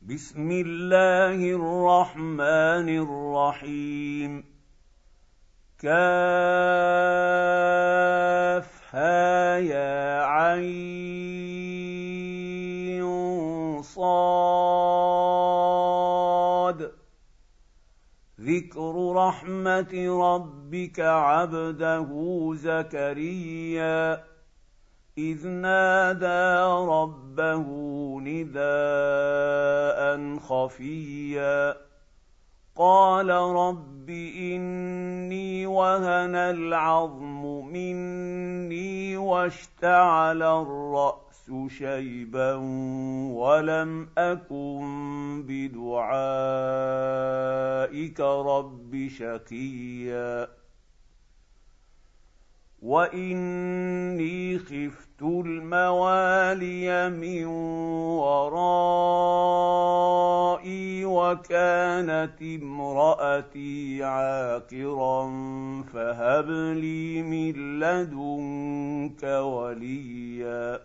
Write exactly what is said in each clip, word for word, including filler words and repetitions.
بسم الله الرحمن الرحيم كافها يا عين صاد ذكر رحمة ربك عبده زكريا إذ نادى ربه نداء خفيا قال رب إني وهن العظم مني واشتعل الرأس شيبا ولم أكن بدعائك رب شقيا وإني خفت الموالي من ورائي وكانت امرأتي عاقرا فهب لي من لدنك وليا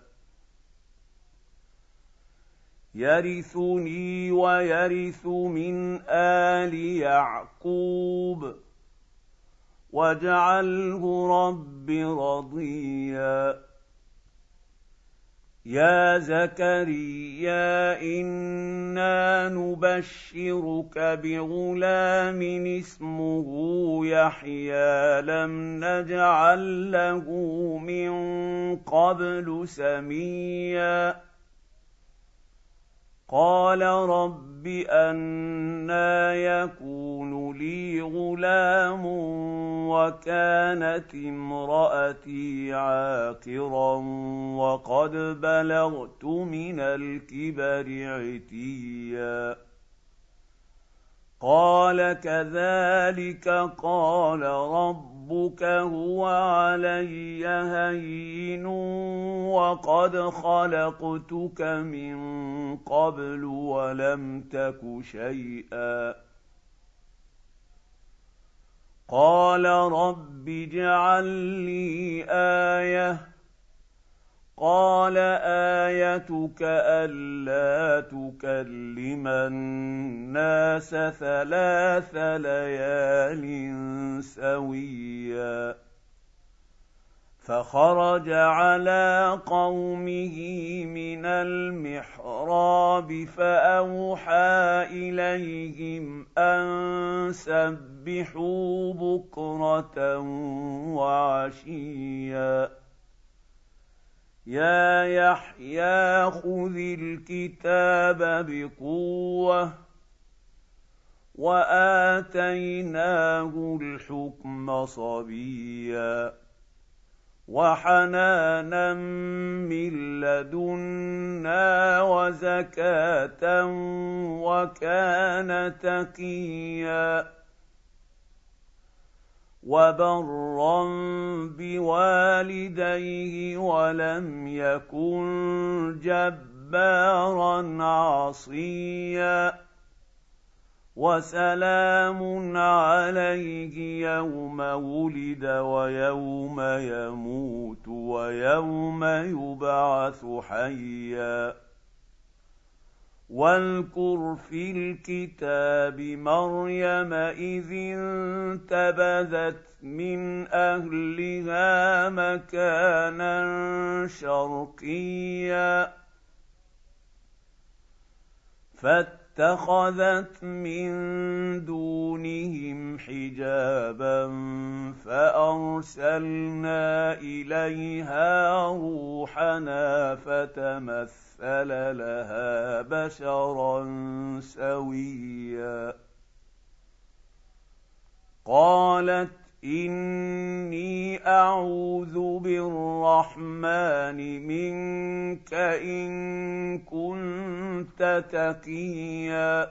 يرثني ويرث من آل يعقوب واجعله رب رضيا يا زكريا إنا نبشرك بغلام اسمه يحيى لم نجعل له من قبل سميا قال رب أنى يكون لي غلام وكانت امرأتي عاقرا وقد بلغت من الكبر عتيا قال كذلك قال ربك هو علي هين وقد خلقتك من قبل ولم تك شيئا قال رب اجعل لي آية قال آيتك ألا تكلم الناس ثلاث ليال سويا فخرج على قومه من المحراب فأوحى إليهم أن سبحوا بكرة وعشيا يا يحيى خذ الكتاب بقوة وآتيناه الحكم صبيا وحنانا من لدنا وزكاة وكان تقيا وبرا بوالديه ولم يكن جبارا عصيا وسلام عليه يوم ولد ويوم يموت ويوم يبعث حيا واذكر في الكتاب مريم إذ انتبذت من أهلها مكانا شرقيا فاتخذت من دونهم حجابا فأرسلنا إليها روحنا فتمثل لها بشرا سويا قالت إني أعوذ بالرحمن منك إن كنت تقيا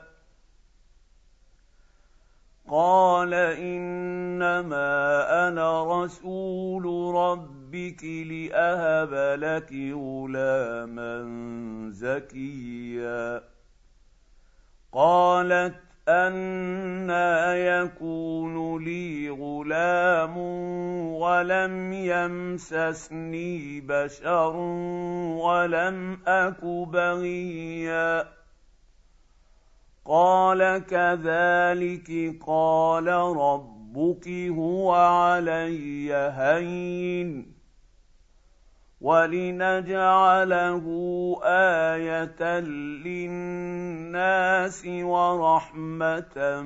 قال إنما أنا رسول ربك لأهب لك غلاما زكيا قالت أنى يكون لي غلام ولم يمسسني بشر ولم أك بغيا قال كذلك قال ربك هو علي هين ولنجعله آية للناس ورحمة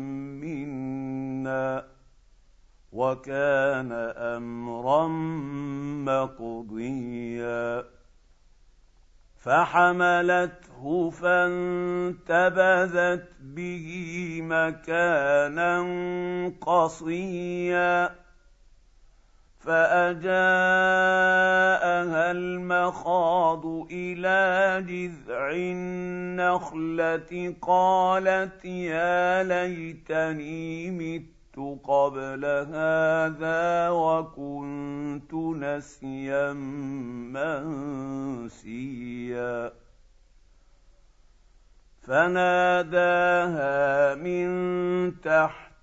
منا وكان أمرا مقضيا فحملته فانتبذت به مكانا قصيا فأجاءها المخاض إلى جذع النخلة قالت يا ليتني مت قبل هذا وكنت نسيا منسيا فناداها من تحتها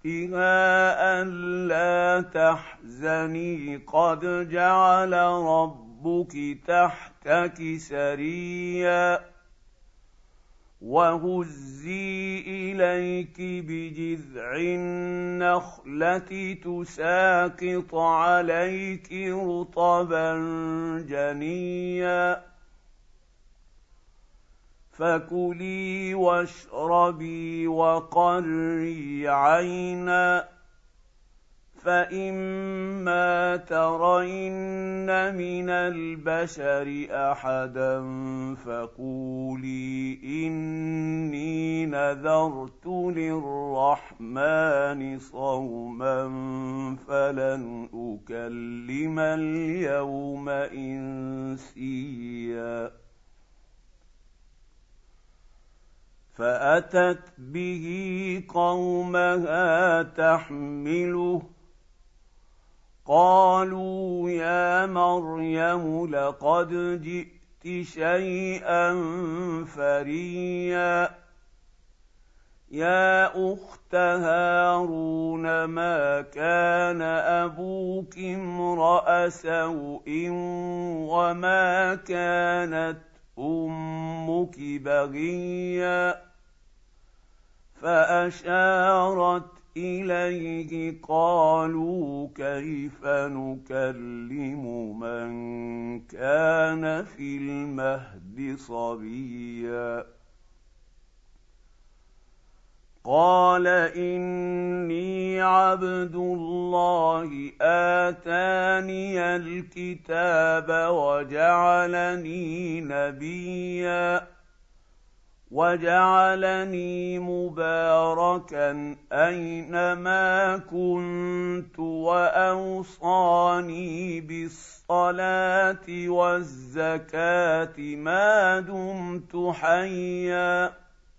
ألا تحزني قد جعل ربك تحتك سريا وهزي إليك بجذع النخلة تساقط عليك رطبا جنيا فكلي واشربي وقري عينا فإما ترين من البشر أحدا فقولي إني نذرت للرحمن صوما فلن أكلم اليوم إنسيا فأتت به قومها تحمله قالوا يا مريم لقد جئت شيئا فريا يا أخت هارون ما كان أبوك امرأ سوء وما كانت أمك بغيا فأشارت إليه قالوا كيف نكلم من كان في المهد صبيا قال إني عبد الله آتاني الكتاب وجعلني نبيا وجعلني مباركا أينما كنت وأوصاني بالصلاة والزكاة ما دمت حيا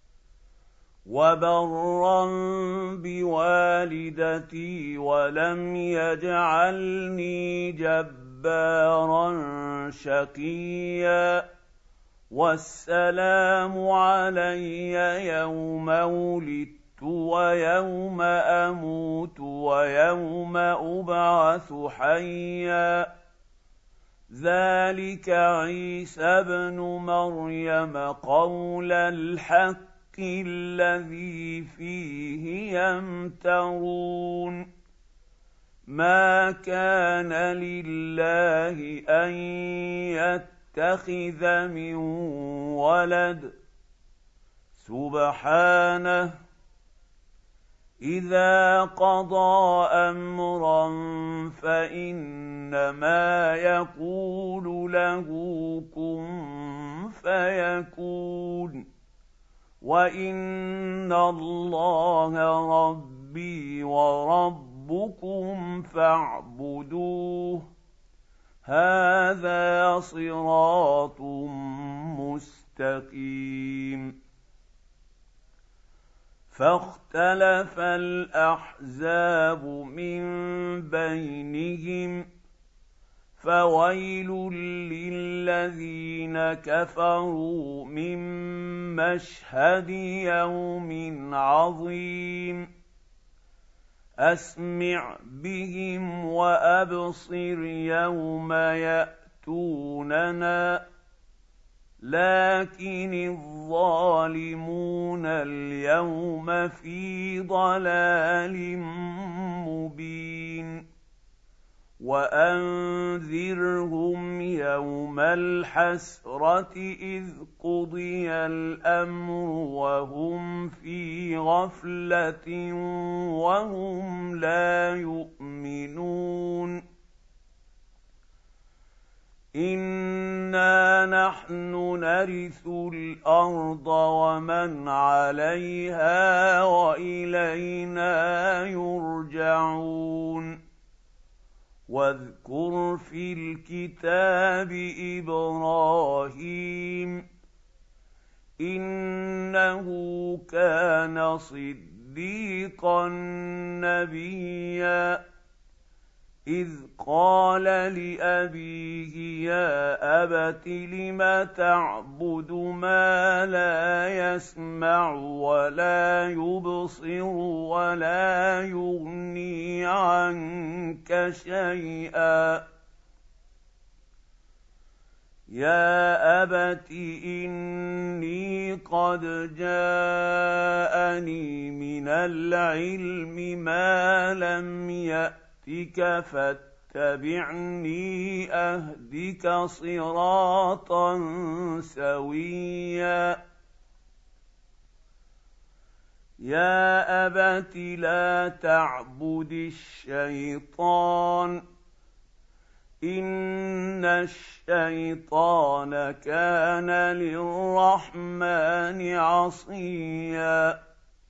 وبرا بوالدتي ولم يجعلني جبارا شقيا والسلام علي يوم ولدت ويوم أموت ويوم أبعث حيا ذلك عيسى ابن مريم قول الحق الذي فيه يمترون ما كان لله أن يتخذ من ولد سبحانه إذا قضى أمرا فإنما يقول له كن فيكون وإن الله ربي وربكم فاعبدوه هذا صراط مستقيم فاختلف الأحزاب من بينهم فويل للذين كفروا من مشهد يوم عظيم أسمع بهم وأبصر يوم يأتوننا لكن الظالمون اليوم في ضلال مبين وأنذرهم يوم الحسرة إذ قضي الأمر وهم في غفلة وهم لا يؤمنون إنا نحن نرث الأرض ومن عليها وإلينا يرجعون واذكر في الكتاب إبراهيم إنه كان صديقا نبيا إذ قال لأبيه يا أبت لم تعبد ما لا يسمع ولا يبصر ولا يغني عنك شيئا يا أبت إني قد جاءني من العلم ما لم يأتك فاتبعني أهدك صراطا سويا يا أبت لا تعبد الشيطان إن الشيطان كان للرحمن عصيا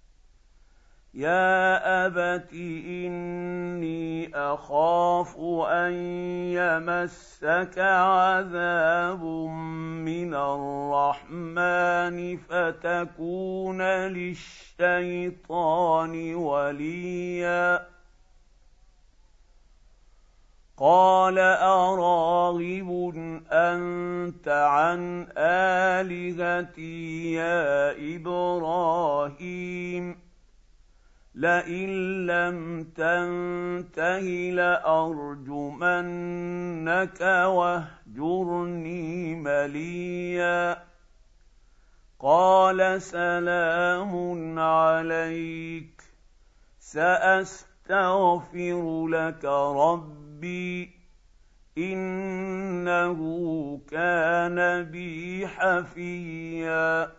يا أبت إني أخاف أن يمسك عذاب من الرحمن فتكون للشيطان وليا قال أراغب أنت عن آلهتي يا إبراهيم لئن لم تنته لأرجمنك واهجرني مليا قال سلام عليك سأستغفر لك ربي إنه كان بي حفيا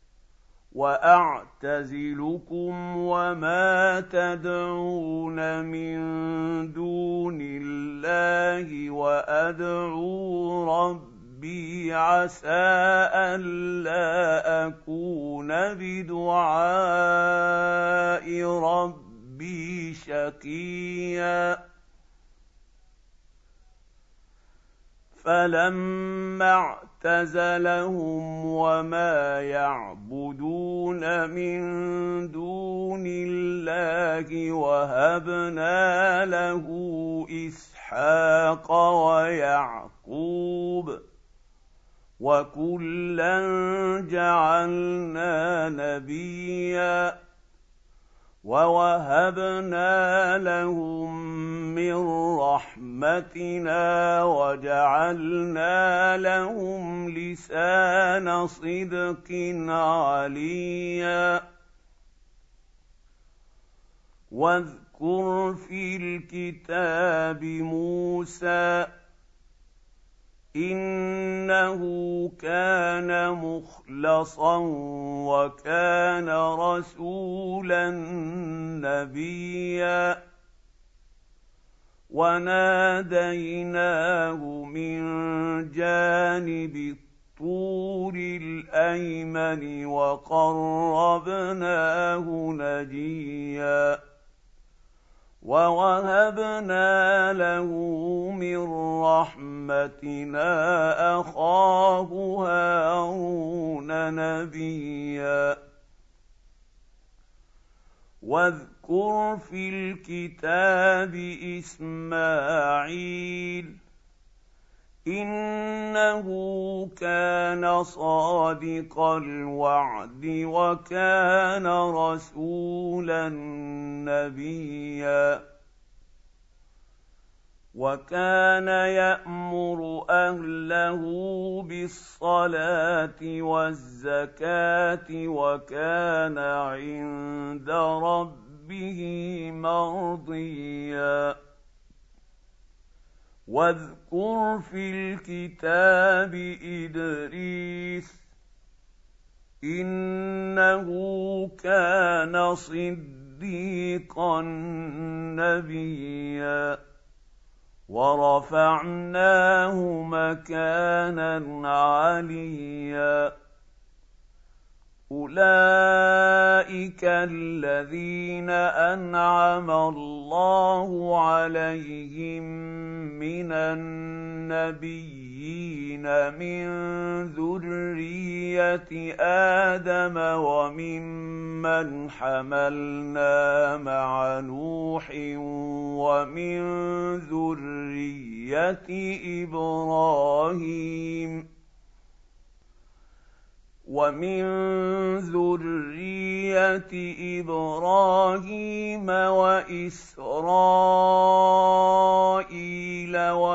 وأعتزلكم وما تدعون من دون الله وأدعو ربي عسى ألا أكون بدعاء ربي شقيا فلما اعتزلهم وما يعبدون من دون الله وهبنا له إسحاق ويعقوب وكلا جعلنا نبيا ووهبنا لهم من رحمتنا وجعلنا لهم لسان صدق عليا واذكر في الكتاب موسى إنه كان مخلصا وكان رسولا نبيا وناديناه من جانب الطور الأيمن وقربناه نجيا ووهبنا له من رحمتنا أخاه هارون نبيا واذكر في الكتاب إسماعيل إنه كان صادق الوعد وكان رسولا نبيا وكان يأمر أهله بالصلاة والزكاة وكان عند ربه مرضيا واذكر في الكتاب إدريس إنه كان صديقا نبيا ورفعناه مكانا عليا أولئك الذين أنعم الله عليهم من النبيين من ذرية آدم وممن حملنا مع نوح ومن ذرية إبراهيم ومن ذرية إبراهيم وإسرائيل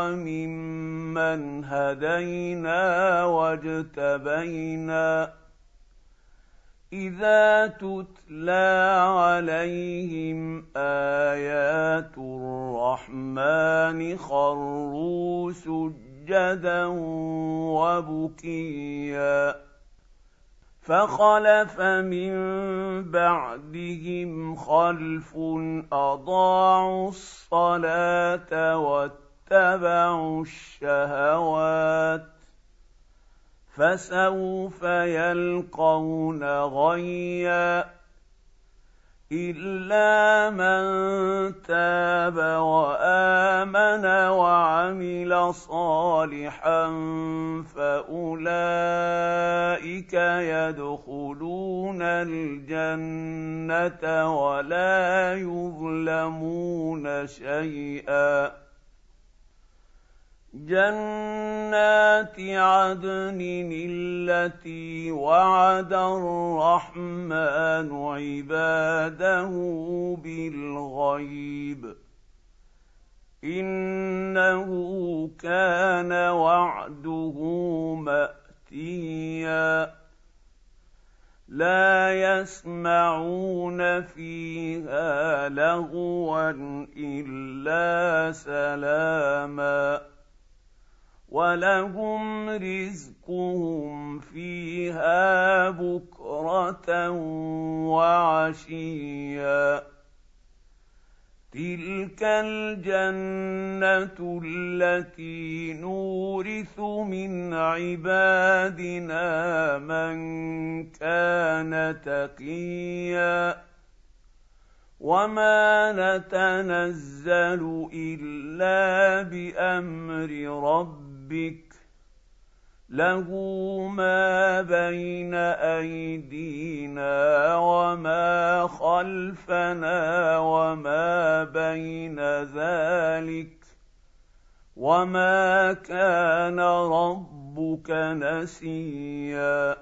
وممن هدينا واجتبينا إذا تتلى عليهم آيات الرحمن خروا سجدا وبكيا فخلف من بعدهم خلف أضاعوا الصلاة واتبعوا الشهوات فسوف يلقون غيا إلا من تاب وآمن وعمل صالحا فأولئك يدخلون الجنة ولا يظلمون شيئا جنات عدن التي وعد الرحمن عباده بالغيب إنه كان وعده مأتيا لا يسمعون فيها لغوا إلا سلاما ولهم رزقهم فيها بكرة وعشيا تلك الجنة التي نورث من عبادنا من كان تقيا وما نتنزل إلا بأمر ربك له ما بين أيدينا وما خلفنا وما بين ذلك وما كان ربك نسيا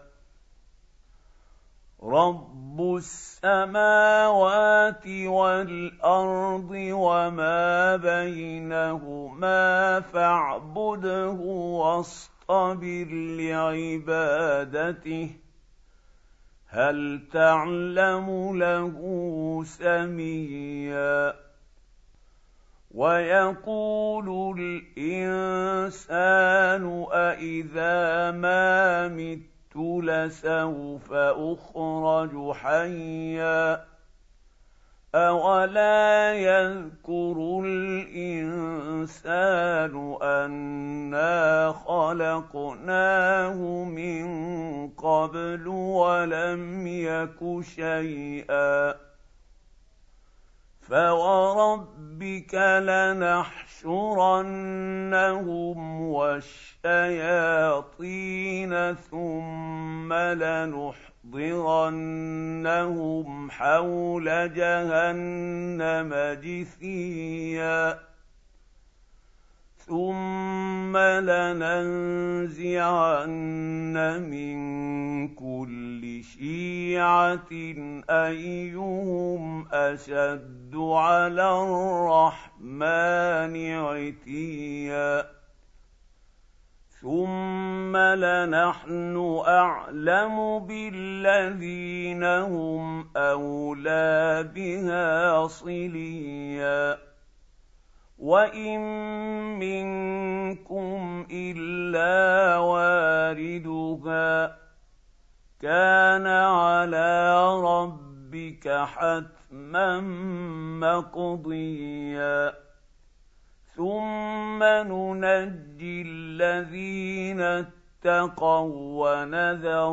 رب السماوات والأرض وما بينهما فاعبده واصطبر لعبادته هل تعلم له سميا ويقول الإنسان أإذا ما مت لسوف أخرج حيا أولا يذكر الإنسان أنا خلقناه من قبل ولم يك شيئا فوربك لنحشرنهم والشياطين ثم لنحضرنهم حول جهنم جثيا ثم لننزعن من كل شيعة أيهم أشد على الرحمن عتيا ثم لنحن أعلم بالذين هم أولى بها صليا وإن منكم إلا واردها كان على ربك حتما مقضيا ثم ننجي الذين اتقوا ونذر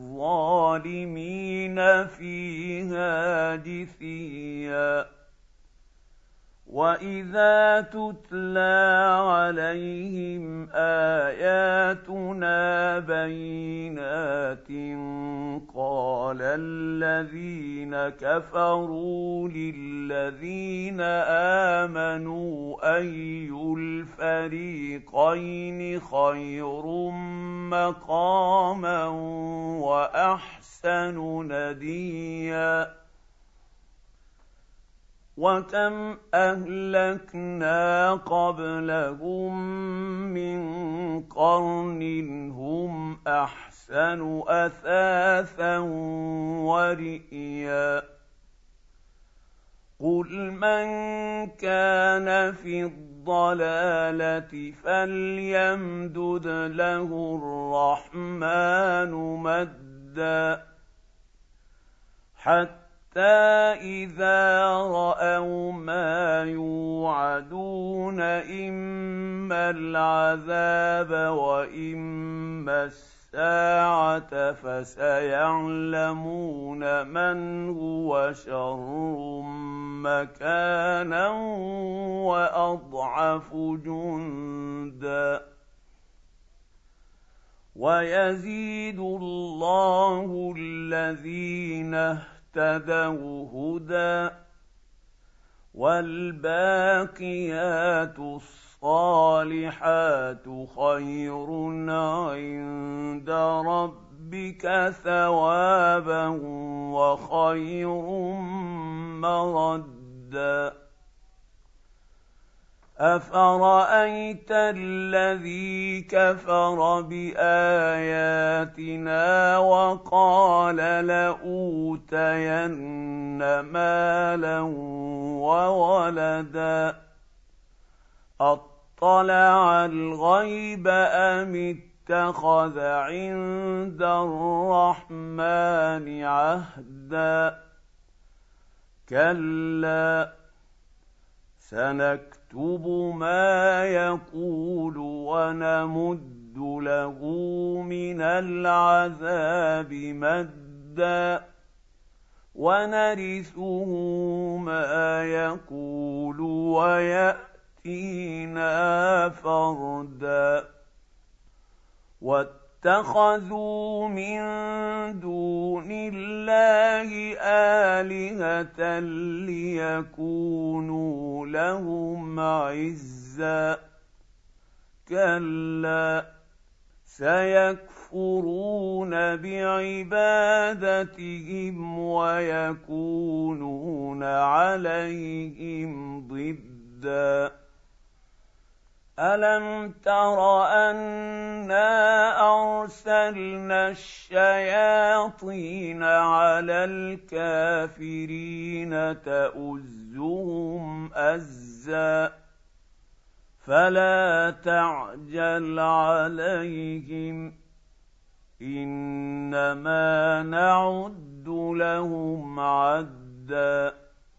الظالمين فيها جثيا وإذا تتلى عليهم آياتنا بينات قال الذين كفروا للذين آمنوا أي الفريقين خير مقاما وأحسن نديا وكم أهلكنا قبلهم من قرن هم أحسن أثاثا ورئيا قل من كان في الضلالة فليمدد له الرحمن مدا حتى إذا رأوا ما يوعدون إما العذاب وإما الساعة فسيعلمون من هو شر مكانا وأضعف جندا ويزيد الله الذين اهتدوا هدى والباقيات الصالحات خير عند ربك ثوابا وخير مردا أفرأيت الذي كفر بآياتنا وقال لأوتين مالا وولدا أطلع الغيب أم اتخذ عند الرحمن عهدا كلا سنكتب ما يقول ونمد له من العذاب مدا ونرثه ما يقول ويأتينا فردا واتخذوا من دون الله آلهة ليكونوا لهم عزا كلا سيكفرون بعبادتهم ويكونون عليهم ضدا ألم تر أنا أرسلنا الشياطين على الكافرين تؤزهم أزا فلا تعجل عليهم إنما نعد لهم عدا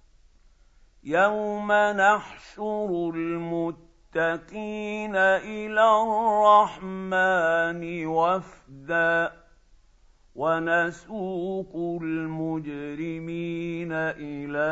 يوم نحشر المتقين المتقين إلى الرحمن وفدا ونسوق المجرمين إلى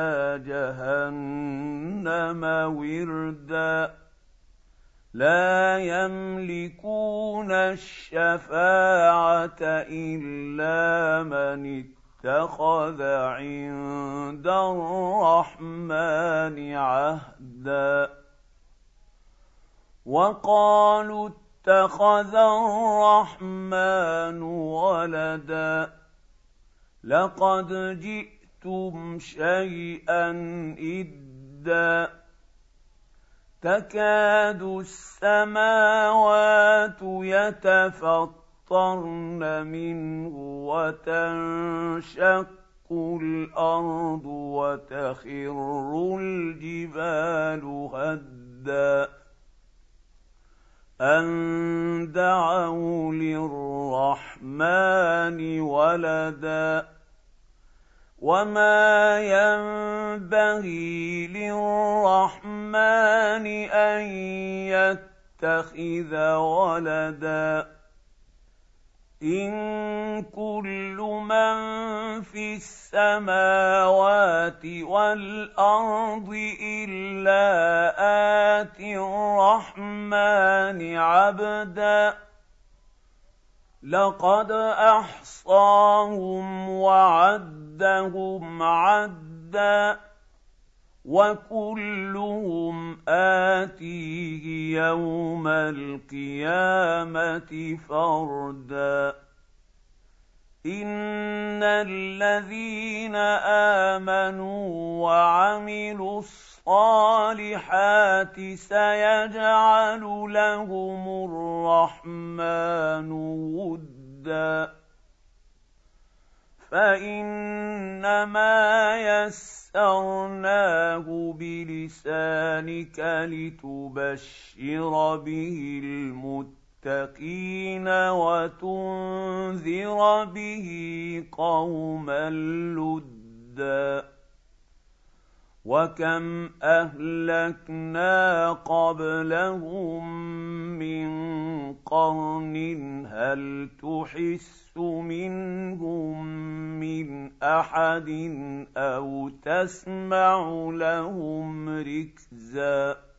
جهنم وردا لا يملكون الشفاعة إلا من اتخذ عند الرحمن عهدا وقالوا اتخذ الرحمن ولدا لقد جئتم شيئا إدا تكاد السماوات يتفطرن منه وتنشق الأرض وتخر الجبال هدا أن دعوا للرحمن ولدا وما ينبغي للرحمن أن يتخذ ولدا إن كل من في السماوات والأرض إلا آتي الرحمن عبدا لقد أحصاهم وعدهم عدا وكلهم آتيه يوم القيامة فردا إن الذين آمنوا وعملوا الصالحات سيجعل لهم الرحمن ودا فإنما يسرناه بلسانك لتبشر به المتقين وتنذر به قوما لدا وكم أهلكنا قبلهم من قرن هل تحس منهم من أحد أو تسمع لهم ركزا